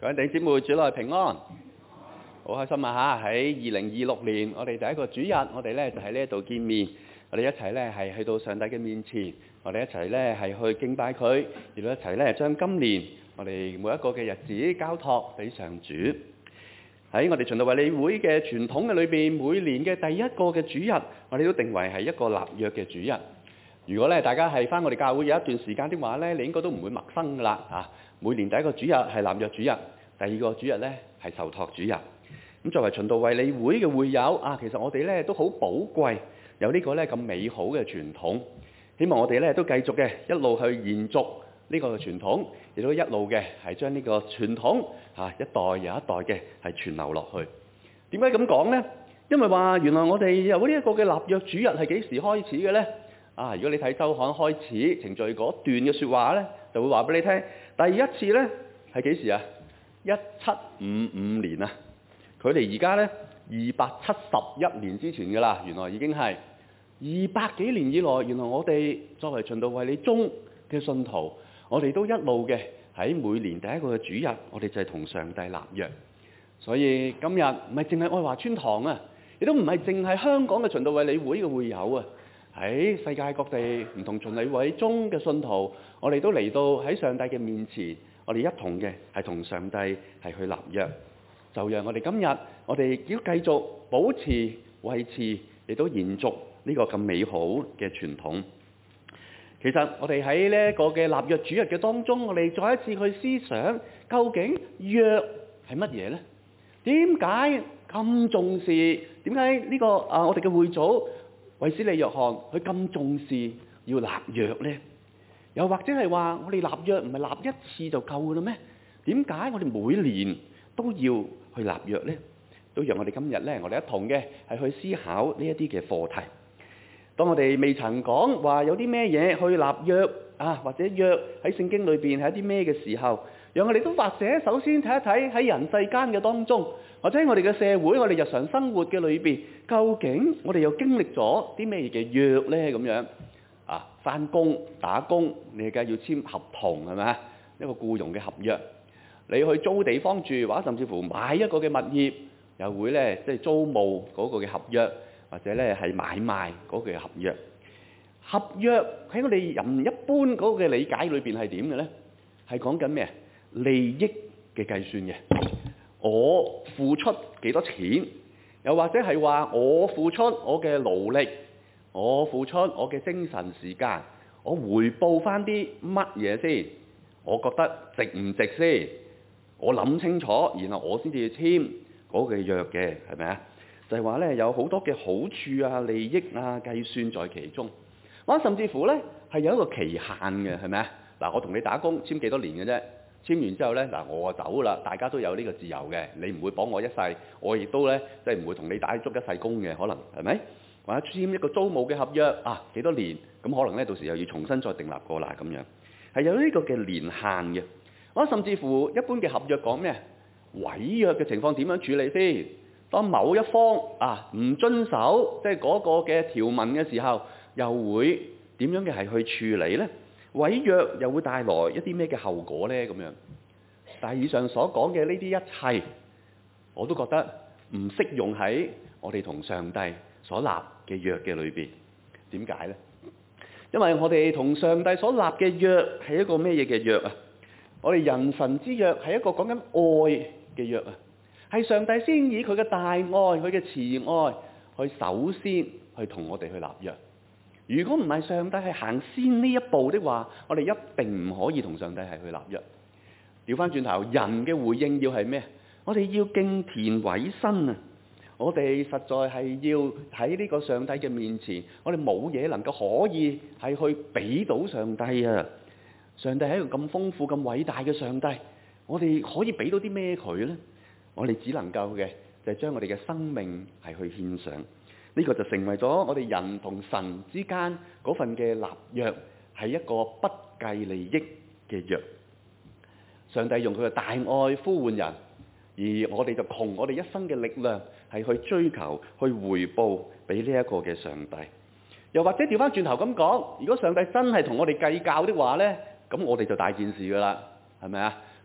各位弟兄姊妹，主內平安，好開心啊！喺2026年，我哋第一個主日，我哋咧就喺呢一度見面，我哋一齊咧係去到上帝嘅面前，我哋一齊咧係去敬拜佢，亦都一齊咧將今年我哋每一個嘅日子交託俾上主。喺我哋循道衛理會嘅傳統嘅裏邊，每年嘅第一個嘅主日，我哋都定為係一個立約嘅主日。如果咧大家係返我哋教會有一段時間的話咧，你應該都唔會陌生㗎啦嚇。每年第一個主日係立約主日，第二個主日咧係受託主日。咁作為循道衛理會嘅會友啊，其實我哋咧都好寶貴，有呢個咧咁美好嘅傳統。希望我哋咧都繼續嘅一路去延續呢個傳統，亦都一路嘅係將呢個傳統一代又一代嘅係傳流落去。點解咁講呢？因為話原來我哋有呢一個嘅立約主日係幾時開始嘅呢？如果你睇週刊開始程序嗰段嘅説話呢，就會話俾你聽，第一次呢係幾時啊？1755年啊，距離而家呢271年之前㗎啦，原來已經係200幾年以來，原來我哋作為循道衛理宗嘅信徒，我哋都一路嘅喺每年第一個嘅主日，我哋就係同上帝立約。所以今日唔係淨係愛華村堂啊，亦都唔係淨係香港嘅循道衛理會嘅會友啊，喺世界各地唔同循道衛理宗嘅信徒，我哋都嚟到喺上帝嘅面前，我哋一同嘅係同上帝係去立約。就讓我哋今日，我哋要繼續保持、維持，亦都延續呢個咁美好嘅傳統。其實我哋喺呢一個嘅立約主日嘅當中，我哋再一次去思想，究竟約係乜嘢呢？點解咁重視？點解呢個我哋嘅會祖衛斯理約翰佢咁重視要立約呢？又或者係話我哋立約唔係立一次就夠㗎啦咩？點解我哋每年都要去立約呢？都讓我哋今日呢，我哋一同嘅係去思考呢一啲嘅課題。當我哋未曾講話有啲咩嘢去立約或者約喺聖經裏邊係一啲咩嘅時候，讓我哋都或者首先睇一睇喺人世間嘅當中，或者喺我哋嘅社會、我哋日常生活嘅裏邊，究竟我哋又經歷咗啲咩嘅約呢？咁樣返工打工，你梗係要簽合同係咪？一個僱傭嘅合約。你去租地方住，或者甚至乎買一個嘅物業，又會咧即係租務嗰個嘅合約，或者咧係買賣嗰個嘅合約。合約喺我哋人一般嗰個嘅理解裏邊係點嘅咧？係講緊咩？利益嘅計算嘅。我付出幾多錢，又或者係話我付出我嘅勞力，我付出我嘅精神時間，我回報翻啲乜嘢先？我覺得值唔值先？我諗清楚，然後我先至簽嗰個約嘅，係咪啊？就係話咧，有好多嘅好處利益計算在其中。或者甚至乎咧係有一個期限嘅，係咪啊？我同你打工簽幾多年嘅啫？簽完之後咧，我走啦，大家都有呢個自由嘅，你唔會綁我一世，我亦都咧即係唔會同你打足一世工嘅，可能係咪？或者簽一個租務嘅合約幾多年？咁可能咧到時又要重新再訂立過啦，咁樣係有呢個嘅年限嘅。或者甚至乎一般嘅合約講咩？違約嘅情況點樣處理先？當某一方唔遵守即係嗰個嘅條文嘅時候，又會點樣嘅係去處理呢？違約又會帶來一啲咩嘅後果呢？咁樣，但係以上所講嘅呢啲一切，我都覺得唔適用喺我哋同上帝所立嘅約嘅裏邊。點解呢？因為我哋同上帝所立嘅約係一個咩嘢嘅約啊？我哋人神之約係一個講緊愛嘅約啊，係上帝先以佢嘅大愛、佢嘅慈愛，去首先去同我哋去立約。如果唔係上帝係行先呢一步的話，我哋一定唔可以同上帝係去立約。調翻轉頭，人嘅回應要係咩？我哋要敬虔委身啊！我哋實在係要喺呢個上帝嘅面前，我哋冇嘢能夠可以係去俾到上帝啊！上帝係一個咁豐富、咁偉大嘅上帝，我哋可以俾到啲咩佢呢？我哋只能夠嘅就係將我哋嘅生命係去獻上，呢個就成為咗我哋人同神之間嗰份嘅立約，係一個不計利益嘅約。上帝用佢嘅大愛呼喚人，而我哋就窮我哋一生嘅力量係去追求、去回報俾呢一個嘅上帝。又或者調翻轉頭咁講，如果上帝真係同我哋計較的話呢，咁我哋就大件事噶啦，係咪啊？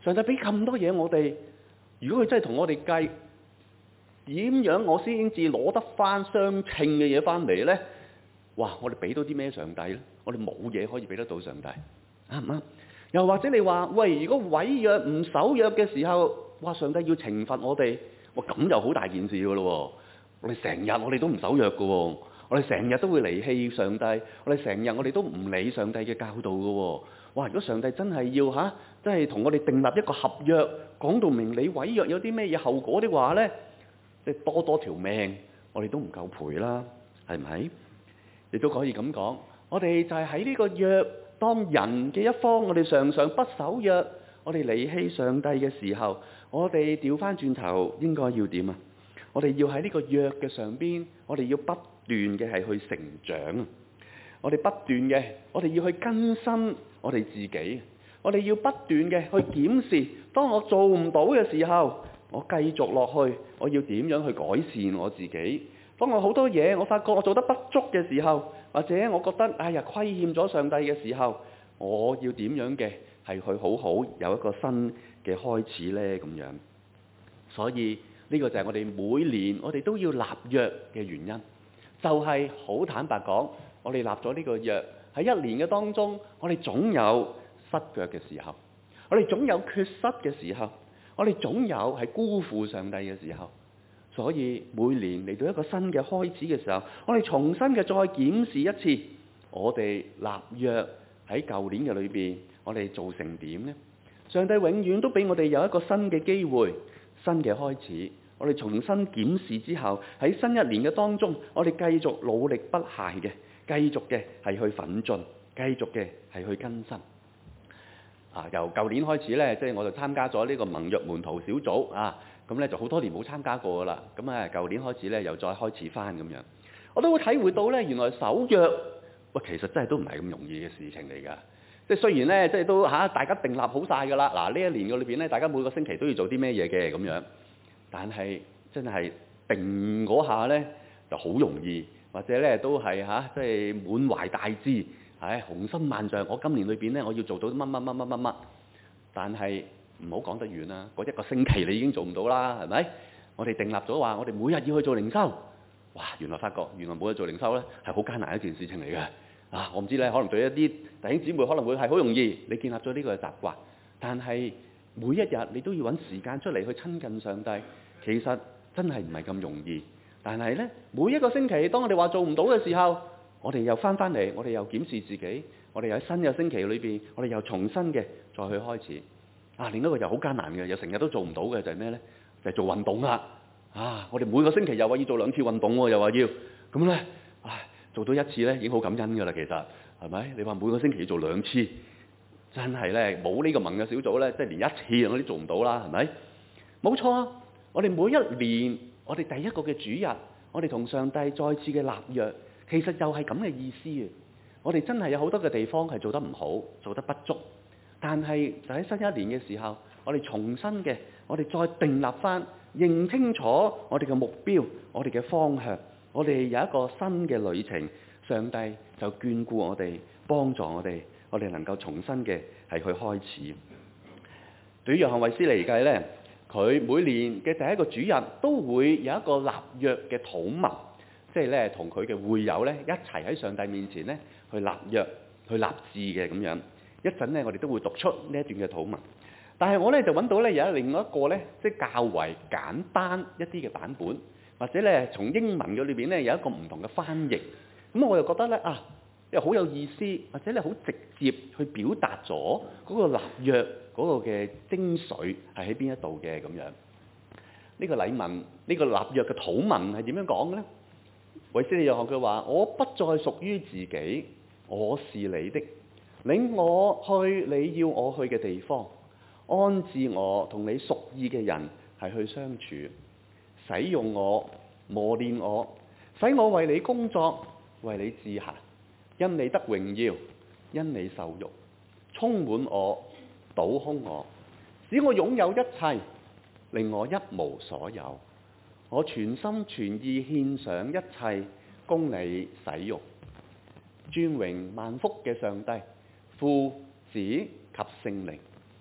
上帝俾咁多嘢我哋，如果佢真係同我哋計，點樣我先至攞得翻相稱嘅嘢翻嚟呢？哇！我哋俾到啲咩上帝呢？我哋冇嘢可以俾得到上帝，啱唔啱？又或者你話喂，如果違約唔守約嘅時候，哇！上帝要懲罰我哋，哇！咁又好大件事噶咯喎！我哋成日我哋都唔守約噶喎，我哋成日都會離棄上帝，我哋成日我哋都唔理上帝嘅教導噶喎。哇！如果上帝真係要真係同我哋訂立一個合約，講到明你違約有啲咩嘢後果的話呢，即係多條命，我哋都唔夠賠啦，係咪？亦都可以咁講，我哋就係喺呢個約當人嘅一方，我哋常常不守約，我哋離棄上帝嘅時候，我哋調翻轉頭應該要點啊？我哋要喺呢個約嘅上邊，我哋要不斷嘅係去成長，我哋不斷嘅，我哋要去更新我哋自己，我哋要不斷嘅去檢視，當我做唔到嘅時候，我繼續落去，我要點樣去改善我自己？當我好多嘢，我發覺我做得不足嘅時候，或者我覺得哎呀虧欠咗上帝嘅時候，我要點樣嘅係去好好有一個新嘅開始呢？咁樣，所以呢個就係我哋每年我哋都要立約嘅原因，就係好坦白講，我哋立咗呢個約喺一年嘅當中，我哋總有失腳嘅時候，我哋總有缺失嘅時候，我哋總有係辜負上帝嘅時候。所以每年嚟到一個新嘅開始嘅時候，我哋重新嘅再檢視一次，我哋立約喺舊年嘅裏邊，我哋做成點呢？上帝永遠都俾我哋有一個新嘅機會、新嘅開始。我哋重新檢視之後，喺新一年嘅當中，我哋繼續努力不懈嘅，繼續嘅係去奮進，繼續嘅係去更新。由舊年開始呢，即係我就參加咗呢個盟約門徒小組啊。咁咧就好多年冇參加過噶啦，咁啊舊年開始咧又再開始翻咁樣，我都會體會到咧原來守約，其實真係都唔係咁容易嘅事情嚟㗎。即係雖然咧，即係都大家訂立好晒㗎啦，嗱呢一年嘅裏邊咧，大家每個星期都要做啲咩嘢嘅咁樣，但係真係定嗰下咧就好容易，或者咧都係即係滿懷大志，雄心萬丈，我今年裏邊咧我要做到乜，但係唔好講得遠啦，嗰一個星期你已經做唔到啦，係咪？我哋訂立咗話，我哋每日要去做靈修，哇！原來發覺原來每日做靈修咧係好艱難一件事情嚟嘅。我唔知咧，可能對一啲弟兄姊妹可能會係好容易，你建立咗呢個習慣，但係每一日你都要揾時間出嚟去親近上帝，其實真係唔係咁容易。但係咧，每一個星期當我哋話做唔到嘅時候，我哋又翻嚟，我哋又檢視自己，我哋喺新嘅星期裏邊，我哋又重新嘅再去開始。另一個又好艱難嘅，又成日都做唔到嘅就係咩呢？就係做運動啦！我哋每個星期又話要做2次運動喎，又話要咁呢，做到1次呢已經好感恩㗎啦，其實係咪？你話每個星期要做2次，真係呢，冇呢個盟嘅小組呢，即係連1次我都做唔到啦，係咪？冇錯啊！我哋每一年，我哋第一個嘅主日，我哋同上帝再次嘅立約，其實又係咁嘅意思嘅。我哋真係有好多嘅地方係做得唔好，做得不足。但係就喺新一年嘅時候，我哋重新嘅，我哋再訂立翻，認清楚我哋嘅目標，我哋嘅方向，我哋有一個新嘅旅程。上帝就眷顧我哋，幫助我哋，我哋能夠重新嘅係去開始。對於約翰衛斯嚟計呢，佢每年嘅第一個主日都會有一個立約嘅禱文，即係咧同佢嘅會友咧一齊喺上帝面前咧去立約、去立志嘅咁樣。一陣咧，我哋都會讀出呢一段嘅禱文。但係我咧就揾到咧有另外一個咧，即係較為簡單一啲嘅版本，或者咧從英文嘅裏邊咧有一個唔同嘅翻譯。咁我又覺得咧又好有意思，或者咧好直接去表達咗嗰個立約嗰個嘅精髓係喺邊一度嘅咁樣。呢個禮文，呢個立約嘅禱文係點樣講嘅咧？衛斯理約翰佢話：我不再屬於自己，我是你的。領我去你要我去嘅地方，安置我同你屬意嘅人係去相處，使用我磨練我，使我為你工作，為你自行，因你得榮耀，因你受辱，充滿我，倒空我，使我擁有一切，令我一無所有。我全心全意獻上一切，供你使用。尊榮萬福嘅上帝，父子及聖靈，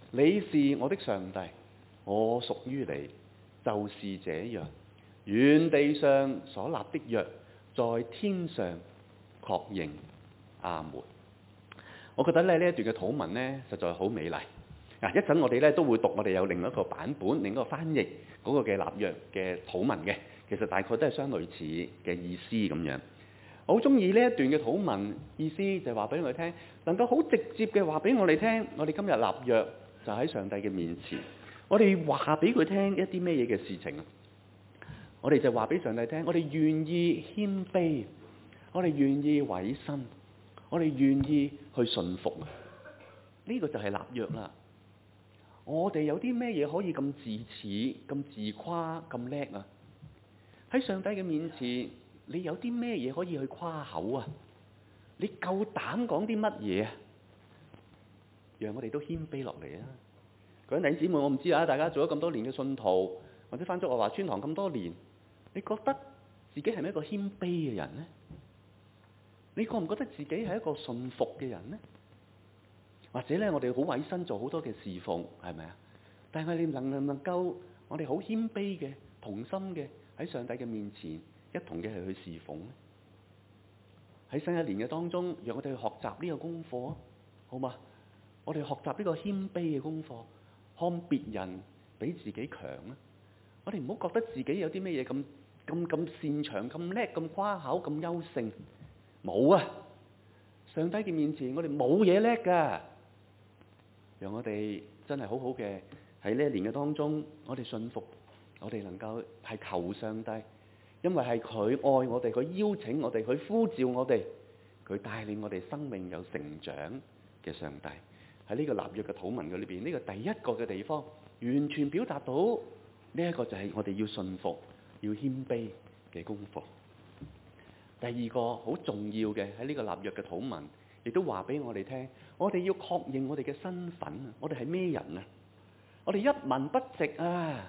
你是我的上帝，我屬於你，就是這樣。願地上所立的約，在天上確認。阿門。我覺得咧呢一段嘅禱文呢，實在好美麗。一陣我哋咧都會讀，我哋有另一個版本、另一個翻譯嗰個嘅立約嘅禱文嘅，其實大概都係相類似嘅意思咁樣。我好中意呢一段嘅禱文，意思就係話俾我哋聽，能夠好直接嘅話俾我哋聽，我哋今日立約就喺上帝嘅面前，我哋話俾佢聽一啲咩嘢嘅事情啊？我哋就話俾上帝聽，我哋願意謙卑，我哋願意委身，我哋願意去順服啊！呢個就係立約啦。我哋有啲咩嘢可以咁自恃、咁自誇、咁叻啊？喺上帝嘅面前，你有啲咩嘢可以去誇口啊？你夠膽講啲乜嘢啊？讓我哋都謙卑落嚟啊！各位弟兄姊妹，我唔知啊，大家做咗咁多年嘅信徒，或者返咗華川堂咁多年，你覺得自己係咪一個謙卑嘅人呢？你覺唔覺得自己係一個順服嘅人呢？或者咧，我哋好委身做好多嘅侍奉，係咪啊？但係你能夠我哋好謙卑嘅、同心嘅喺上帝嘅面前一同嘅係去侍奉呢？喺新一年嘅當中，讓我哋去學習呢個功課啊，好嘛？我哋學習呢個謙卑嘅功課，看別人比自己強啊！我哋唔好覺得自己有啲咩嘢咁擅長、咁叻、咁誇口、咁優勝，冇啊！上帝嘅面前，我哋冇嘢叻㗎。讓我哋真係好好嘅喺呢一年嘅當中，我哋信服，我哋能夠係求上帝，因為係佢愛我哋，佢邀請我哋，佢呼召我哋，佢帶領我哋生命有成長嘅上帝。喺呢個立約嘅禱文嘅裏邊，呢個第一個嘅地方，完全表達到呢一個就係我哋要信服、要謙卑嘅功課。第二個好重要嘅喺呢個立約嘅禱文，亦都話俾我哋聽，我哋要確認我哋嘅身份啊！我哋係咩人啊？我哋一文不值啊！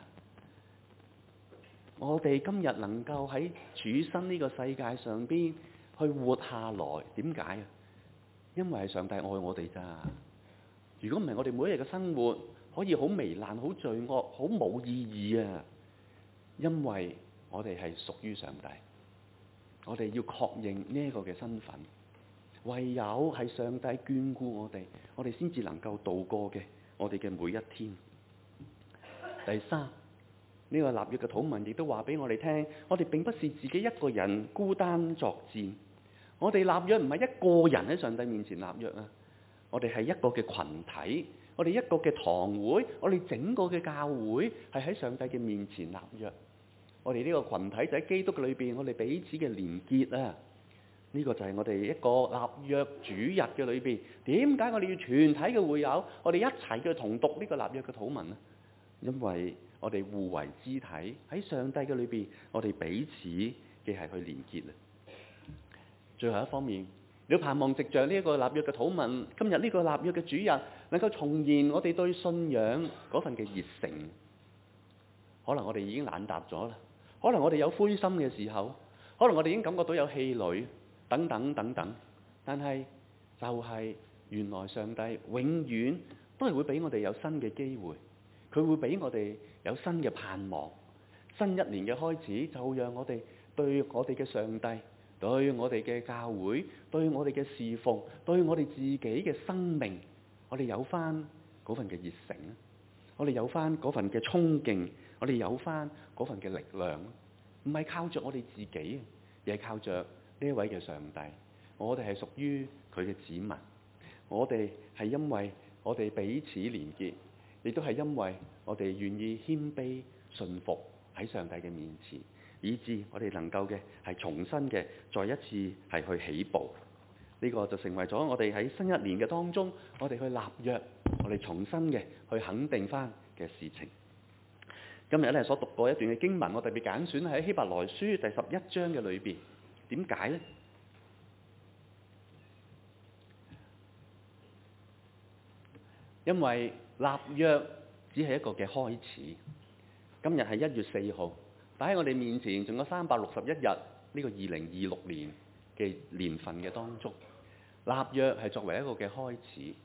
我哋今日能夠喺處身呢個世界上邊去活下來，點解啊？因為係上帝愛我哋咋。如果唔係，我哋每一日嘅生活可以好糜爛、好罪惡、好冇意義啊！因為我哋係屬於上帝，我哋要確認呢一個嘅身份。唯有係上帝眷顧我哋先至能夠度過嘅我哋嘅每一天。第三，呢個立約嘅禱文亦都話俾我哋聽，我哋並不是自己一個人孤單作戰。我哋立約唔係一個人喺上帝面前立約啊！我哋係一個嘅群體，我哋一個嘅堂會，我哋整個嘅教會係喺上帝嘅面前立約。我哋呢個群體就喺基督裏邊，我哋彼此嘅連結啊！呢個就係我哋一個立約主日嘅裏邊，點解我哋要全體嘅會友，我哋一齊去同讀呢個立約嘅禱文呢？因為我哋互為肢體喺上帝嘅裏邊，我哋彼此嘅係去連結啊！最後一方面，你要盼望藉着呢一個立約嘅禱文，今日呢個立約嘅主日，能夠重燃我哋對信仰嗰份嘅熱誠。可能我哋已經懶惰咗啦，可能我哋有灰心嘅時候，可能我哋已經感覺到有氣餒等等等等。但係就係原來上帝永遠都係會俾我哋有新嘅機會，佢會俾我哋有新嘅盼望。新一年嘅開始，就讓我哋對我哋嘅上帝，對我哋嘅教會，對我哋嘅侍奉，對我哋自己嘅生命，我哋有翻嗰份嘅熱誠，我哋有翻嗰份嘅衝勁，我哋有翻嗰份嘅力量，唔係靠着我哋自己，而係靠着呢一位嘅上帝。我哋係屬於佢嘅子民，我哋係因為我哋彼此連結，亦都係因為我哋願意謙卑順服喺上帝嘅面前，以致我哋能夠嘅係重新嘅再一次係去起步。呢個就成為咗我哋喺新一年嘅當中，我哋去立約，我哋重新嘅去肯定翻嘅事情。今日咧所讀過一段嘅經文，我特別揀選喺希伯來書第11章嘅裏邊。點解呢？因為立約只係一個嘅開始。今日係1月4號，擺喺我哋面前仲有361日呢個2026年嘅年份嘅當中，立約係作為一個嘅開始。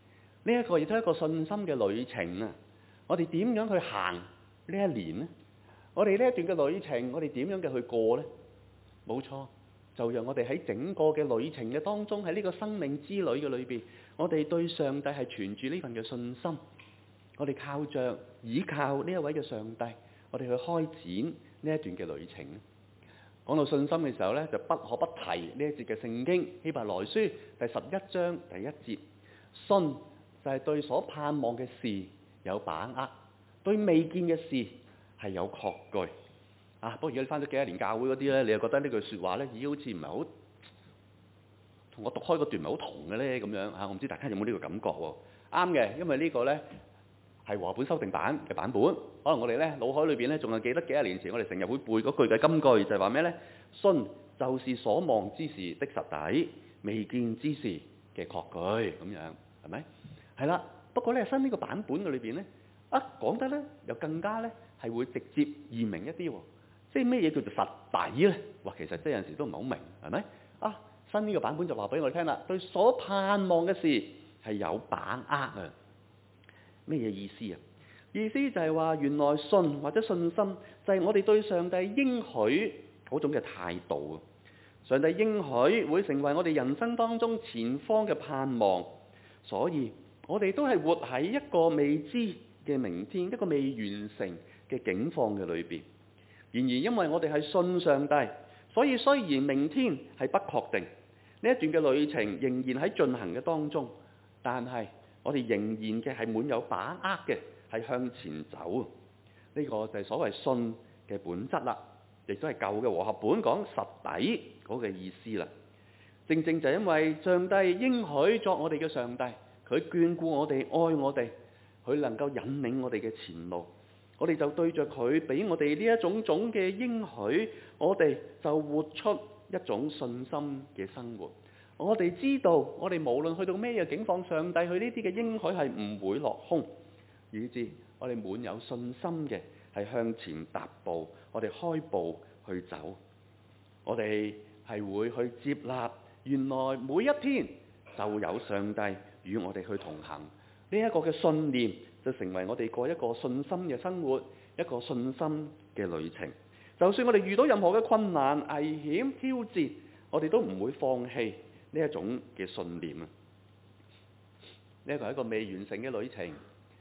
呢一個亦都係一個信心嘅旅程啊！我哋點樣去行呢一年呢？我哋呢一段嘅旅程，我哋點樣嘅去過呢？冇錯，就讓我哋喺整個嘅旅程嘅當中，喺呢個生命之旅嘅裏邊，我哋對上帝係存住呢份嘅信心。我哋靠着倚靠呢一位嘅上帝，我哋去開展呢一段嘅旅程。講到信心嘅時候呢，就不可不提呢一節嘅聖經希伯來書第11章第1節，信就係對所盼望嘅事有把握，對未見嘅事係有確據。不過如果你翻咗幾多年教會嗰啲呢，你又覺得呢句説話呢，咦好似唔係好同我讀開嗰段唔係好同嘅呢咁樣。我唔知大家有冇呢個感覺喎？啱嘅，因為呢個呢係和合本修訂版嘅版本。可能我哋呢腦海裏邊呢仲係記得幾多年前我哋成日會背嗰句嘅金句，就係話咩呢？信就是所望之事的實底，未見之事嘅確據，咁樣係咪？係啦。不過呢，新呢個版本嘅裏邊呢，講得呢又更加呢係會直接易明一啲喎。即係咩嘢叫做實底呢？哇，其實即係有陣時都唔係好明，係咪？新呢個版本就話俾我哋聽啦，對所盼望嘅事係有把握啊！咩嘢意思啊？意思就係話，原來信或者信心就係我哋對上帝應許嗰種嘅態度。上帝應許會成為我哋人生當中前方嘅盼望，所以我哋都係活喺一個未知嘅明天，一個未完成嘅境況嘅裏邊。然而因為我哋係信上帝，所以雖然明天係不確定，呢一段嘅旅程仍然喺進行嘅當中，但係我哋仍然嘅係滿有把握嘅，係向前走。呢個就係所謂信嘅本質啦，亦都係舊嘅和合本講實底嗰個意思啦。正正就係因為上帝應許作我哋嘅上帝，佢眷顧我哋，愛我哋，佢能夠引領我哋嘅前路，我哋就對着佢俾我哋呢一種種嘅應許，我哋就活出一種信心嘅生活。我哋知道，我哋無論去到咩嘅境況，上帝佢呢啲嘅應許係唔會落空，以致我哋滿有信心嘅係向前踏步，我哋開步去走，我哋係會去接納原來每一天就有上帝與我哋去同行。呢一個嘅信念就成為我哋過一個信心嘅生活，一個信心嘅旅程。就算我哋遇到任何嘅困難、危險、挑戰，我哋都唔會放棄呢一種嘅信念啊！呢一個係一個未完成嘅旅程。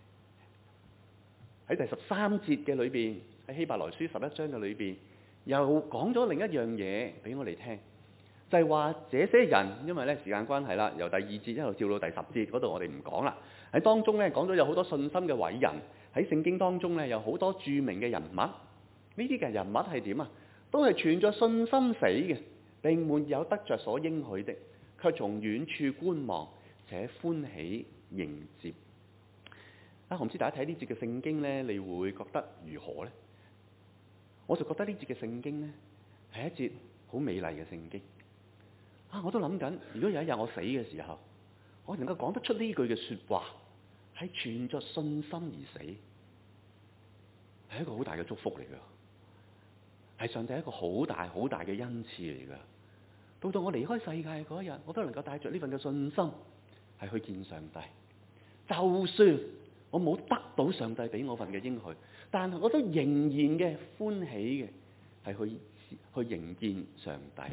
喺第13節嘅裏邊，喺希伯來書11章嘅裏邊，又講咗另一樣嘢俾我哋聽，就係話這些人，因為咧時間關係啦，由第2節一路跳到第10節嗰度，我哋唔講啦。喺當中咧講咗有好多信心嘅偉人，喺聖經當中咧有好多著名嘅人物。呢啲嘅人物係點啊？都係存着信心死嘅，並沒有得着所應許的，卻從遠處觀望，且歡喜迎接。我唔知大家睇呢節嘅聖經呢，你會覺得如何呢？我就覺得呢節嘅聖經呢，係一節好美麗嘅聖經。我都諗緊，如果有一日我死嘅時候，我能夠講得出呢句嘅說話，係存着信心而死，係一個好大嘅祝福嚟㗎。係上帝一個好大好大嘅恩賜嚟㗎。到我離開世界嗰一日，我都能夠帶着呢份嘅信心係去見上帝。就算我冇得到上帝俾我份嘅應許，但係我都仍然嘅歡喜嘅係去迎見上帝。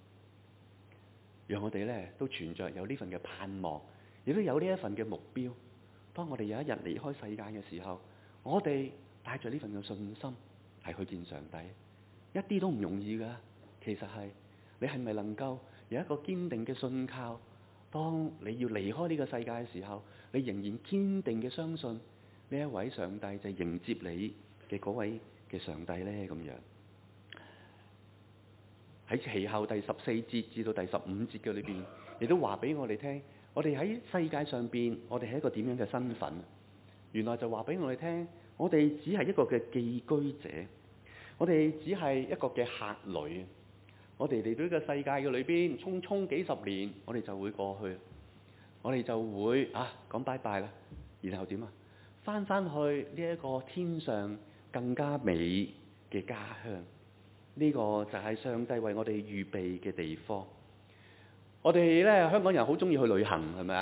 讓我哋咧都存着有呢份嘅盼望，亦都有呢一份嘅目標。當我哋有一日離開世界嘅時候，我哋帶着呢份嘅信心係去見上帝。一啲都唔容易㗎，其實係你係咪能夠有一個堅定嘅信靠？當你要離開呢個世界嘅時候，你仍然堅定嘅相信呢一位上帝就係迎接你嘅嗰位嘅上帝呢？咁樣喺其後第14節至到第15節嘅裏邊，亦都話俾我哋聽，我哋喺世界上邊，我哋係一個點樣嘅身份？原來就話俾我哋聽，我哋只係一個嘅寄居者。我哋只係一個嘅客旅，我哋嚟到呢個世界嘅裏邊，匆匆幾十年，我哋就會過去，我哋就會講拜拜啦。然後點啊？翻去呢一個天上更加美嘅家鄉，呢個就係上帝為我哋預備嘅地方。我哋咧香港人好中意去旅行，係咪啊？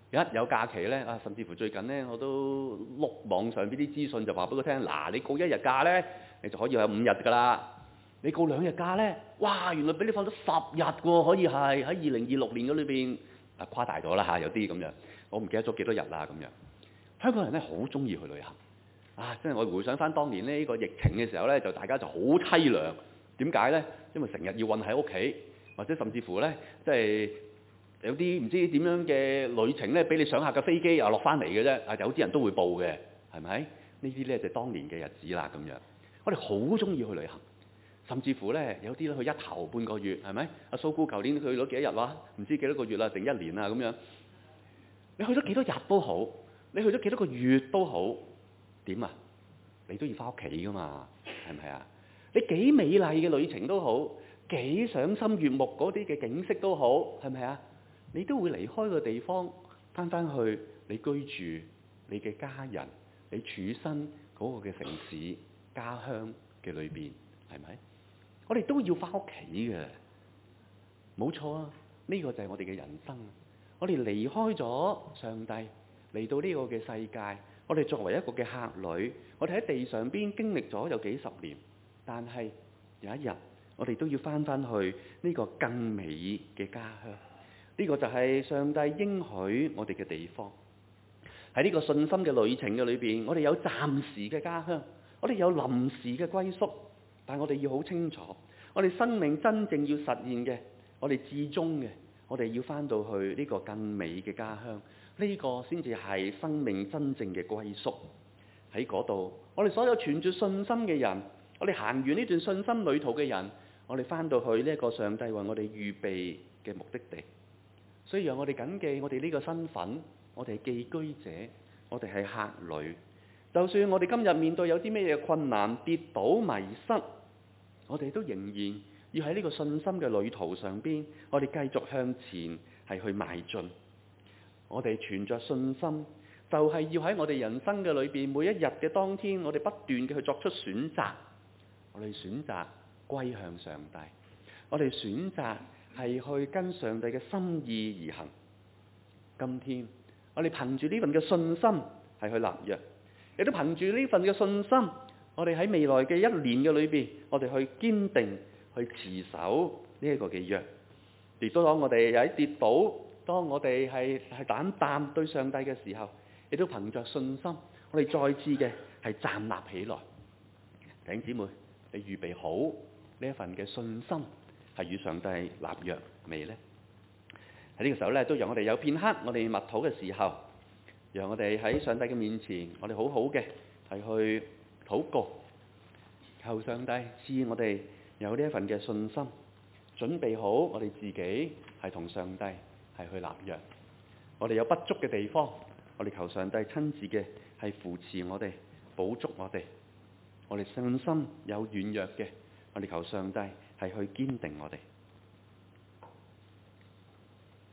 一有假期咧啊，甚至乎最近咧我都碌網上邊啲資訊就話俾佢聽，嗱，你告1日假咧，你就可以有5日㗎啦。你告2日假咧，哇，原來俾你放咗10日喎，可以係喺2026年嗰裏邊啊，誇大咗啦嚇，有啲咁樣，我唔記得咗幾多日啦咁樣。香港人咧好中意去旅行啊！真係我回想翻當年呢個疫情嘅時候咧，就大家就好凄涼。點解咧？因為成日要韞喺屋企，或者甚至乎咧，即係有啲唔知點樣嘅旅程咧，俾你上下嘅飛機又落翻嚟嘅啫。啊，有啲人都會報嘅，係咪？呢啲咧就當年嘅日子啦咁樣。我哋好中意去旅行，甚至乎咧有啲咧去一頭半個月，係咪？阿蘇姑舊年去咗幾多日哇？唔知幾多個月啦，定1年啊咁樣。你去咗幾多日都好，你去咗幾多個月都好，點啊？你都要翻屋企噶嘛，係咪啊？你幾美麗嘅旅程都好，幾賞心悅目嗰啲嘅景色都好，係咪啊？你都會離開個地方，翻去你居住、你嘅家人、你處身嗰個嘅城市、家鄉嘅裏邊，係咪？我哋都要翻屋企嘅，冇錯啊！呢個就係我哋嘅人生。我哋離開咗上帝，嚟到呢個嘅世界，我哋作為一個嘅客旅，我哋喺地上邊經歷咗有幾十年，但係有一日，我哋都要翻去呢個更美嘅家鄉。呢個就係上帝應許我哋嘅地方。喺呢個信心嘅旅程嘅裏邊，我哋有暫時嘅家鄉，我哋有臨時嘅歸宿，但我哋要好清楚，我哋生命真正要實現嘅，我哋至終嘅。我哋要翻到去呢個更美嘅家鄉，呢個先至係生命真正嘅歸宿。喺嗰度，我哋所有存住信心嘅人，我哋行完呢段信心旅途嘅人，我哋翻到去呢一個上帝為我哋預備嘅目的地。所以讓我哋謹記我哋呢個身份，我哋係寄居者，我哋係客旅。就算我哋今日面對有啲咩嘢困難、跌倒、迷失，我哋都仍然要喺呢個信心嘅旅途上邊，我哋繼續向前係去邁進。我哋存着信心，就係要喺我哋人生嘅裏邊，每一日嘅當天，我哋不斷嘅去作出選擇。我哋選擇歸向上帝，我哋選擇係去跟上帝嘅心意而行。今天我哋憑住呢份嘅信心係去立約，亦都憑住呢份嘅信心，我哋喺未來嘅1年嘅裏邊，我哋去堅定去持守呢一個嘅約。亦都當我哋有啲跌倒，當我哋係膽淡對上帝嘅時候，亦都憑着信心，我哋再次嘅係站立起來。弟兄姊妹，你預備好呢一份嘅信心係與上帝立約未呢？喺呢個時候咧，都讓我哋有片刻，我哋默禱嘅時候，讓我哋喺上帝嘅面前，我哋好好嘅係去禱告，求上帝賜我哋有呢一份嘅信心，準備好我哋自己係同上帝係去立約。我哋有不足嘅地方，我哋求上帝親自嘅係扶持我哋，補足我哋。我哋信心有軟弱嘅，我哋求上帝係去堅定我哋。